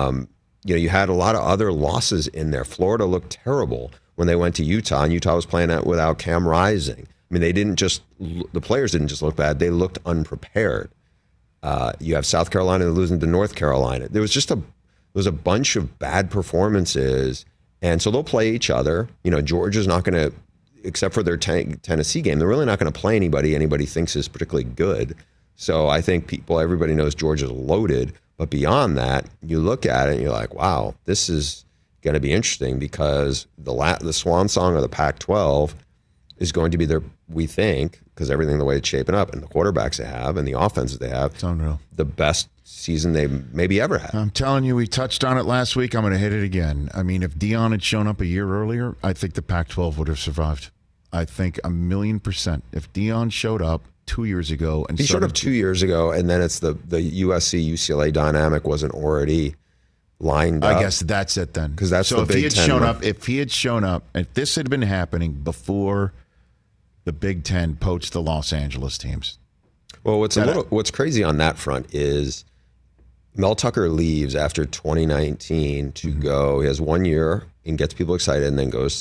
You had a lot of other losses in there. Florida looked terrible when they went to Utah, and Utah was playing without Cam Rising. I mean, the players didn't just look bad, they looked unprepared. You have South Carolina losing to North Carolina. There was a bunch of bad performances, and so they'll play each other. Georgia's not going to, except for their Tennessee game, they're really not going to play anybody thinks is particularly good. So I think everybody knows Georgia's loaded. But beyond that, you look at it and you're like, wow, this is going to be interesting, because the swan song of the Pac-12 is going to be we think, because everything the way it's shaping up and the quarterbacks they have and the offenses they have, it's unreal. The best season they maybe ever had. I'm telling you, we touched on it last week. I'm going to hit it again. I mean, if Deion had shown up a year earlier, I think the Pac-12 would have survived. I think 1,000,000%. If Deion showed up 2 years ago, and he showed up 2 years ago, and then it's the USC UCLA dynamic wasn't already lined up. I guess that's it then, because that's so. The Big Ten. If he had shown up, if this had been happening before the Big Ten poached the Los Angeles teams. Well, what's crazy on that front is Mel Tucker leaves after 2019 to go. He has 1 year and gets people excited, and then goes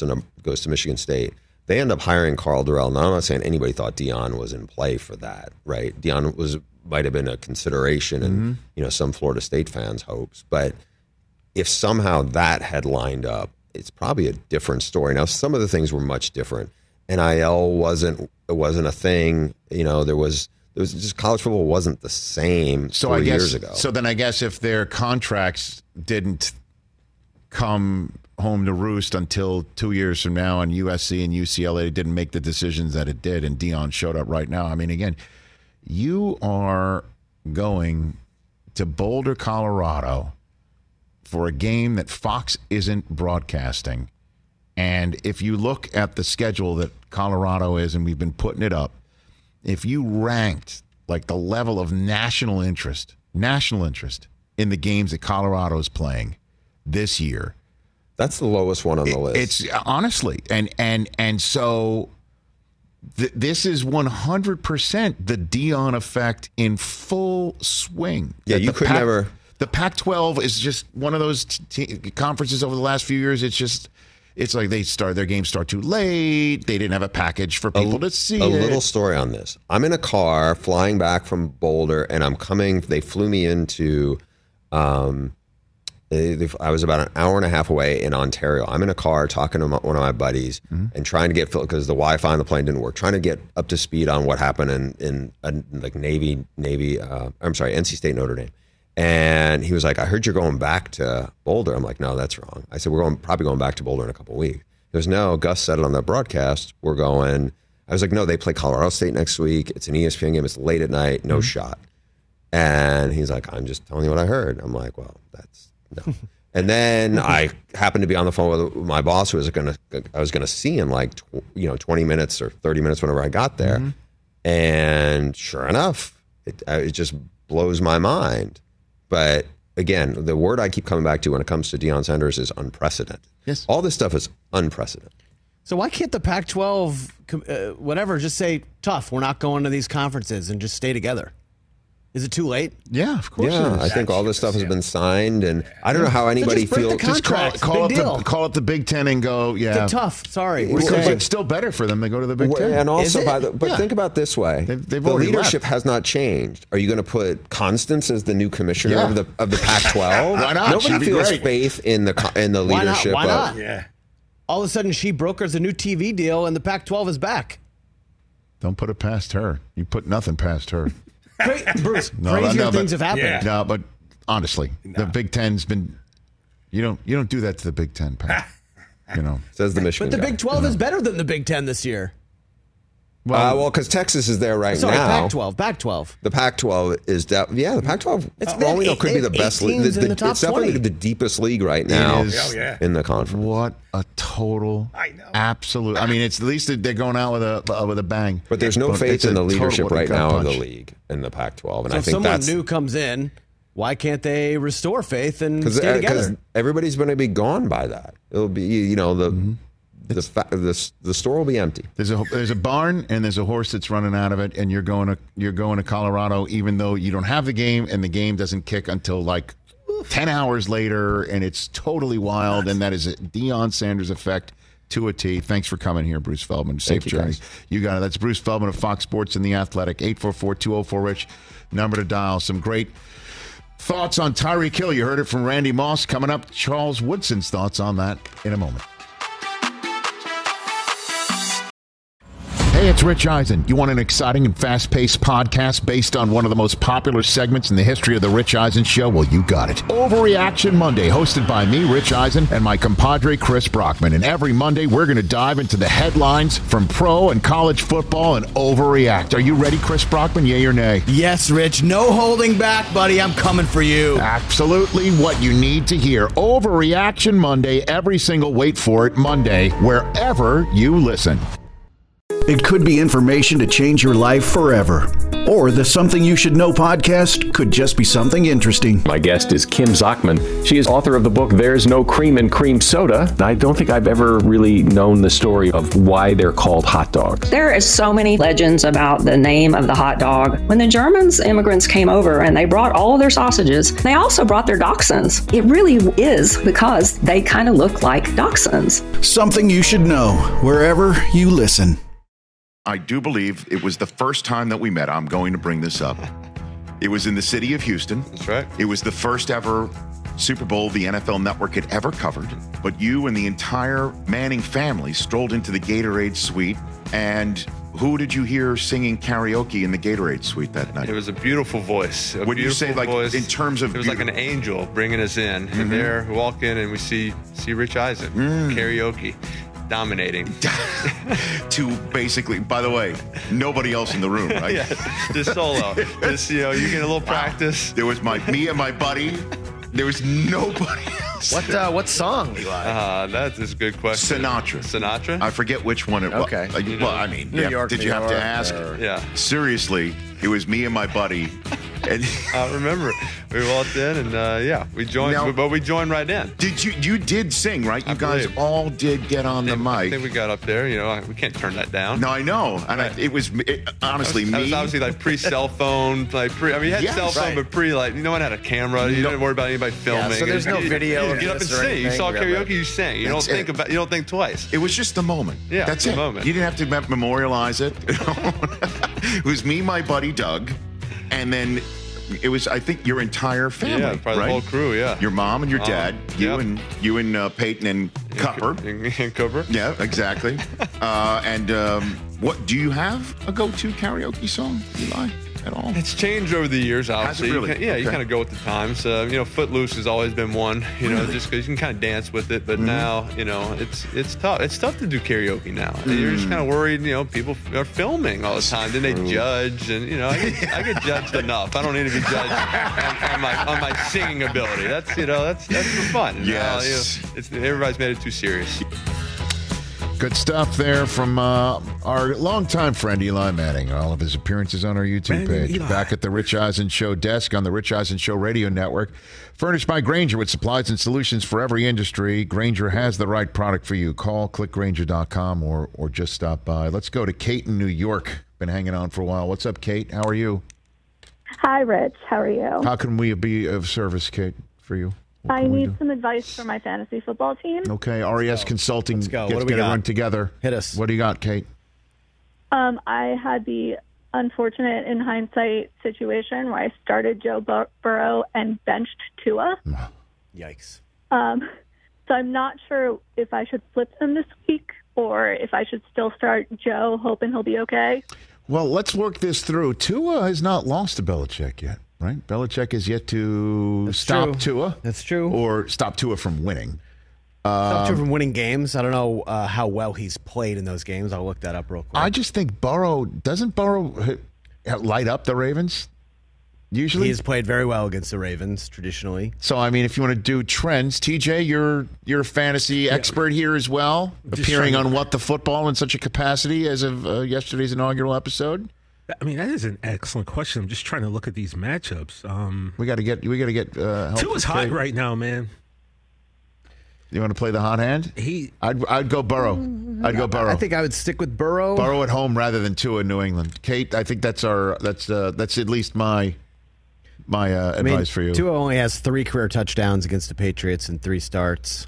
goes to Michigan State. They end up hiring Carl Durrell. Now, I'm not saying anybody thought Deion was in play for that, right? Deion might have been a consideration in some Florida State fans' hopes. But if somehow that had lined up, it's probably a different story. Now, some of the things were much different. NIL wasn't a thing. There was just college football wasn't the same 4 years ago. So then I guess if their contracts didn't come home to roost until 2 years from now, and USC and UCLA didn't make the decisions that it did, and Deion showed up right now. I mean, again, you are going to Boulder, Colorado for a game that Fox isn't broadcasting. And if you look at the schedule that Colorado is, and we've been putting it up, if you ranked like the level of national interest in the games that Colorado is playing this year, that's the lowest one on the list. It's honestly, and so this is 100% the Deion effect in full swing. Yeah, you could never. The Pac-12 is just one of those conferences over the last few years. It's like their games start too late. They didn't have a package for people to see. A little story on this. I'm in a car flying back from Boulder, and I'm coming. They flew me into. I was about an hour and a half away in Ontario. I'm in a car talking to one of my buddies and trying to get, because the Wi-Fi on the plane didn't work, trying to get up to speed on what happened in like NC State Notre Dame. And he was like, I heard you're going back to Boulder. I'm like, no, that's wrong. I said, we're probably going back to Boulder in a couple of weeks. He goes, no, Gus said it on the broadcast. We're going. I was like, no, they play Colorado State next week. It's an ESPN game. It's late at night. No shot. And he's like, I'm just telling you what I heard. I'm like, well, that's no. And then I happened to be on the phone with my boss, who I was gonna see in like 20 minutes or 30 minutes whenever I got there. And sure enough, it just blows my mind. But again, the word I keep coming back to when it comes to Deion Sanders is unprecedented. Yes, all this stuff is unprecedented. So why can't the Pac-12 just say, tough, we're not going to these conferences, and just stay together? Is it too late? Yeah, of course. Yeah, I think all this stuff has been signed, and I don't know how anybody feels. Just call it the Big Ten and go. Yeah, tough. Sorry, it's still better for them to go to the Big Ten. And also, think about it this way: the leadership has not changed. Are you going to put Constance as the new commissioner of the Pac-12? Why not? Nobody feels faith in the leadership. Why not? Yeah. All of a sudden, she brokers a new TV deal, and the Pac-12 is back. Don't put it past her. You put nothing past her. Bruce, crazier things have happened. Yeah. No, but honestly, the Big Ten's been. You don't do that to the Big Ten, Pat. Says the Michigan. But the Big 12 is better than the Big 10 this year. Well, because Texas is there now. Pac-12. The Pac-12 is the Pac-12. Could be the best league. It's definitely the deepest league right now in the conference. What a total, absolute. I mean, it's at least they're going out with a bang. But there's no faith in the leadership right now of the league in the Pac-12, and I think someone new comes in. Why can't they restore faith and stay together? Because everybody's going to be gone by that. It'll be the store will be empty. There's a barn and there's a horse that's running out of it, and you're going to Colorado, even though you don't have the game, and the game doesn't kick until like 10 hours later, and it's totally wild. And that is a Deion Sanders effect to a T. Thanks for coming here, Bruce Feldman. Safe journey. You got it. That's Bruce Feldman of Fox Sports and The Athletic. 844-204-RICH, number to dial. Some great thoughts on Tyreek Hill. You heard it from Randy Moss. Coming up, Charles Woodson's thoughts on that in a moment. Hey, it's Rich Eisen. You want an exciting and fast-paced podcast based on one of the most popular segments in the history of The Rich Eisen Show? Well, you got it. Overreaction Monday, hosted by me, Rich Eisen, and my compadre, Chris Brockman. And every Monday, we're going to dive into the headlines from pro and college football and overreact. Are you ready, Chris Brockman? Yay or nay? Yes, Rich. No holding back, buddy. I'm coming for you. Absolutely what you need to hear. Overreaction Monday, every single, wait for it, Monday, wherever you listen. It could be information to change your life forever. Or the Something You Should Know podcast could just be something interesting. My guest is Kim Zachman. She is author of the book There's No Cream in Cream Soda. I don't think I've ever really known the story of why they're called hot dogs. There is so many legends about the name of the hot dog. When the Germans immigrants came over and they brought all of their sausages, they also brought their dachshunds. It really is because they kind of look like dachshunds. Something You Should Know, wherever you listen. I do believe it was the first time that we met. I'm going to bring this up. It was in the city of Houston. That's right. It was the first ever Super Bowl the NFL Network had ever covered. But you and the entire Manning family strolled into the Gatorade Suite. And who did you hear singing karaoke in the Gatorade Suite that night? It was a beautiful voice. Would you say, like, voice. in terms of... It was like an angel bringing us in. And there, we walk in and we see Rich Eisen, karaoke. Dominating. To basically, by the way, nobody else in the room, right? Yeah, just solo. Just, you get a little practice. There was me and my buddy. There was nobody else. What song, Eli? That's a good question. Sinatra. I forget which one it was. Okay. Well, I mean, New York, did you have to ask? Yeah. Seriously, it was me and my buddy. And I remember we walked in and we joined, but we joined right in. Did you did sing, right? You guys all did get on the mic. I think we got up there. We can't turn that down. No, I know, and it was honestly me. I was obviously like pre-cell phone, you had cell phone, but no one had a camera. You didn't worry about anybody filming. Yeah, so there's no video. You get up and sing. You saw karaoke, you sang. You don't think twice. It was just the moment. Yeah, that's the it. moment. You didn't have to memorialize it. It was me, my buddy Doug, and then it was, I think, your entire family. Yeah, probably the whole crew. Yeah, your mom and your dad, you and Peyton and Cupper. And Cooper. Yeah, exactly. What do you have a go-to karaoke song, Eli? At all? It's changed over the years, obviously. Has it really? You kind of go with the times. Footloose has always been one, just because you can kind of dance with it. But now, it's tough. It's tough to do karaoke now. You're just kind of worried, people are filming all the time. Then they judge, and, I get judged enough. I don't need to be judged on my singing ability. That's for fun. Yes. Everybody's made it too serious. Good stuff there from our longtime friend Eli Manning. All of his appearances on our YouTube page. Eli. Back at the Rich Eisen Show desk on the Rich Eisen Show radio network. Furnished by Grainger with supplies and solutions for every industry. Grainger has the right product for you. Call clickgrainger.com or just stop by. Let's go to Kate in New York. Been hanging on for a while. What's up, Kate? How are you? Hi, Rich. How are you? How can we be of service, Kate, for you? I need some advice for my fantasy football team. Okay, RES Consulting gets to run together. Hit us. What do you got, Kate? I had the unfortunate, in hindsight, situation where I started Joe Burrow and benched Tua. Yikes. So I'm not sure if I should flip him this week or if I should still start Joe, hoping he'll be okay. Well, let's work this through. Tua has not lost to Belichick yet, right? Belichick has yet to stop Tua. That's true. Or stop Tua from winning. Stop Tua from winning games. I don't know how well he's played in those games. I'll look that up real quick. I just think doesn't Burrow light up the Ravens? Usually, he's played very well against the Ravens traditionally. So, I mean, if you want to do trends, TJ, you're a fantasy expert here as well, appearing on What the Football in such a capacity as of yesterday's inaugural episode. I mean, that is an excellent question. I'm just trying to look at these matchups. We got to get help. Tua's hot right now, man. You want to play the hot hand? I'd go Burrow. I'd go Burrow. I think I would stick with Burrow. Burrow at home rather than Tua in New England. Kate, I think that's at least my advice for you. Tua only has 3 career touchdowns against the Patriots in 3 starts.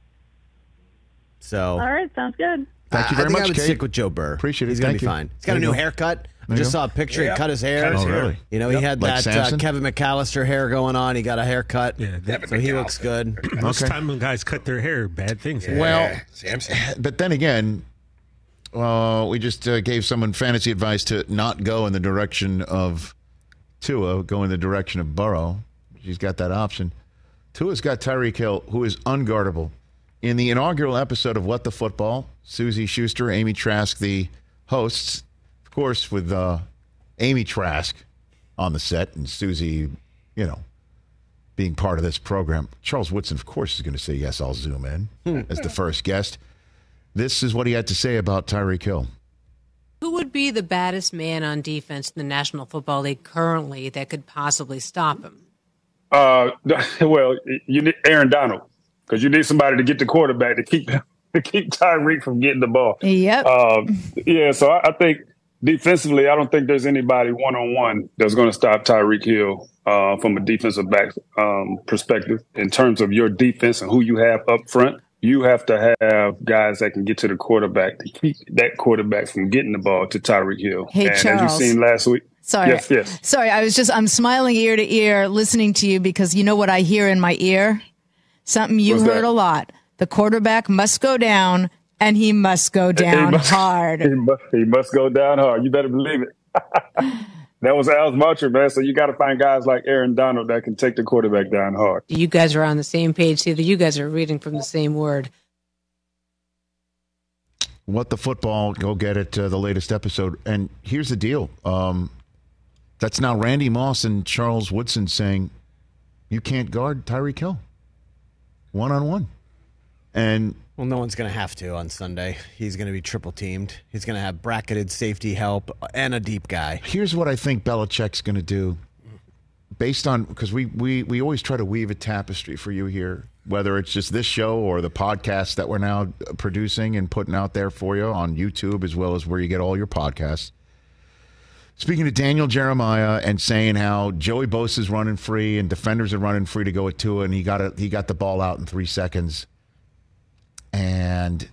So, all right, sounds good. Thank you very much, I would Kate. stick with Joe Burr. Appreciate it. He's going to be fine. He's got a new haircut. I just saw a picture. He cut his hair. Really? You know, he had Like that Kevin McAllister hair going on. He got a haircut. Yeah, so he looks good. Most time when guys cut their hair, bad things happen. Well, but then again, we just gave someone fantasy advice to not go in the direction of Tua, go in the direction of Burrow. She's got that option. Tua's got Tyreek Hill, who is unguardable. In the inaugural episode of What the Football, Susie Schuster, Amy Trask, the hosts, of course, with Amy Trask on the set and Susie, being part of this program. Charles Woodson, of course, is going to say, yes, I'll zoom in as the first guest. This is what he had to say about Tyreek Hill. Who would be the baddest man on defense in the National Football League currently that could possibly stop him? Well, you need Aaron Donald, because you need somebody to get the quarterback to keep Tyreek from getting the ball. Yep. So I think defensively, I don't think there's anybody one-on-one that's going to stop Tyreek Hill from a defensive back perspective. In terms of your defense and who you have up front, you have to have guys that can get to the quarterback to keep that quarterback from getting the ball to Tyreek Hill. Hey, and Charles. as you've seen last week. Sorry. Yes. Sorry, I'm smiling ear to ear listening to you, because you know what I hear in my ear? Something you What's heard that? a lot. The quarterback must go down, and he must go down hard. He must go down hard. You better believe it. That was Al's mantra, man. So you got to find guys like Aaron Donald that can take the quarterback down hard. You guys are on the same page. See that you guys are reading from the same word. What the Football, go get it, the latest episode. And here's the deal. That's now Randy Moss and Charles Woodson saying you can't guard Tyreek Hill one-on-one. And well, no one's going to have to on Sunday. He's going to be triple teamed. He's going to have bracketed safety help and a deep guy. Here's what I think Belichick's going to do, based on, because we always try to weave a tapestry for you here, whether it's just this show or the podcast that we're now producing and putting out there for you on YouTube, as well as where you get all your podcasts. Speaking to Daniel Jeremiah and saying how Joey Bosa's running free and defenders are running free to go at Tua, and he got the ball out in 3 seconds. And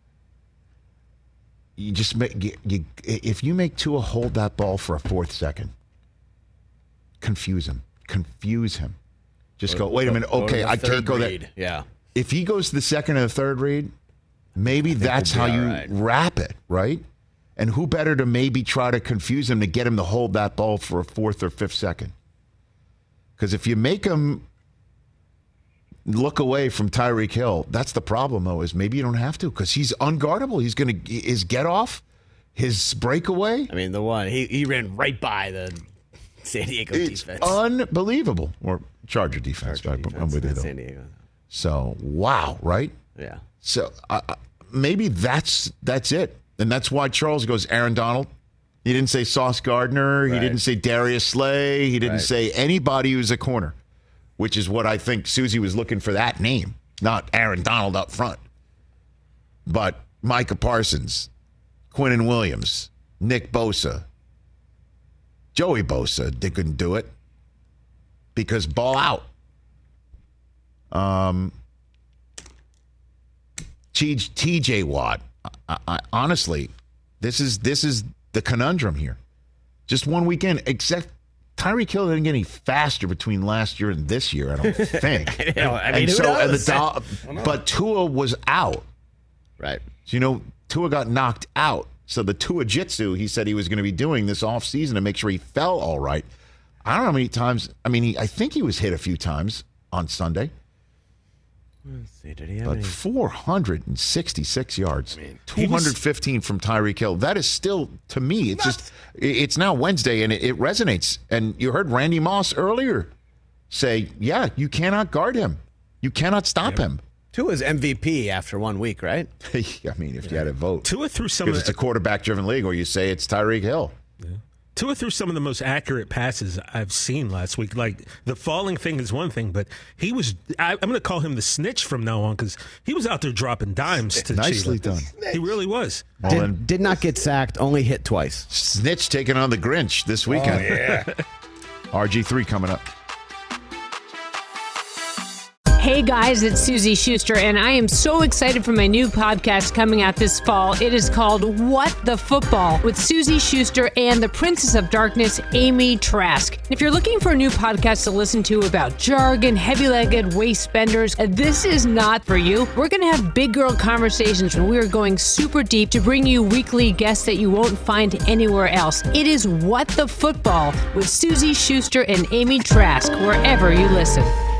you just if you make Tua hold that ball for a 4th second, confuse him. Just go, wait a minute. Okay, I can't go there. Yeah. If he goes to the 2nd or the 3rd read, maybe that's how you wrap it, right? And who better to maybe try to confuse him to get him to hold that ball for a 4th or 5th second? Because if you make him look away from Tyreek Hill, that's the problem, though, is maybe you don't have to, because he's unguardable. He's going to, his get off, his breakaway. I mean, the one, he ran right by the San Diego defense. Unbelievable. Or Charger defense. I'm with you, though. San Diego. So, wow, right? Yeah. So, maybe that's it. And that's why Charles goes, Aaron Donald. He didn't say Sauce Gardner. He didn't say Darius Slay. He didn't say anybody who's a corner, which is what I think Susie was looking for, that name, not Aaron Donald up front. But Micah Parsons, Quinnen Williams, Nick Bosa, Joey Bosa, they couldn't do it because ball out. TJ Watt. I honestly, this is the conundrum here. Just one weekend, except Tyreek Hill didn't get any faster between last year and this year, I don't think. But Tua was out. Right. So, Tua got knocked out. So the Tua Jitsu, he said he was going to be doing this offseason to make sure he fell all right. I don't know how many times. I mean, I think he was hit a few times on Sunday. Let's see, did he have But 466 yards, 215 from Tyreek Hill. That is still, to me, it's now Wednesday, and it resonates. And you heard Randy Moss earlier say, yeah, you cannot guard him. You cannot stop him. Tua's MVP after 1 week, right? I mean, if you had a vote. Tua threw some Because it's a quarterback-driven league, or you say it's Tyreek Hill. Tua threw some of the most accurate passes I've seen last week. Like, the falling thing is one thing, but he was, I'm going to call him the snitch from now on, because he was out there dropping dimes to Nicely Sheila. done. He really was. Did not get sacked, only hit twice. Snitch taking on the Grinch this weekend. Oh, yeah. RG3 coming up. Hey guys, it's Susie Schuster, and I am so excited for my new podcast coming out this fall. It is called What the Football with Susie Schuster and the Princess of Darkness, Amy Trask. If you're looking for a new podcast to listen to about jargon, heavy-legged waist benders, this is not for you. We're going to have big girl conversations when we are going super deep to bring you weekly guests that you won't find anywhere else. It is What the Football with Susie Schuster and Amy Trask, wherever you listen.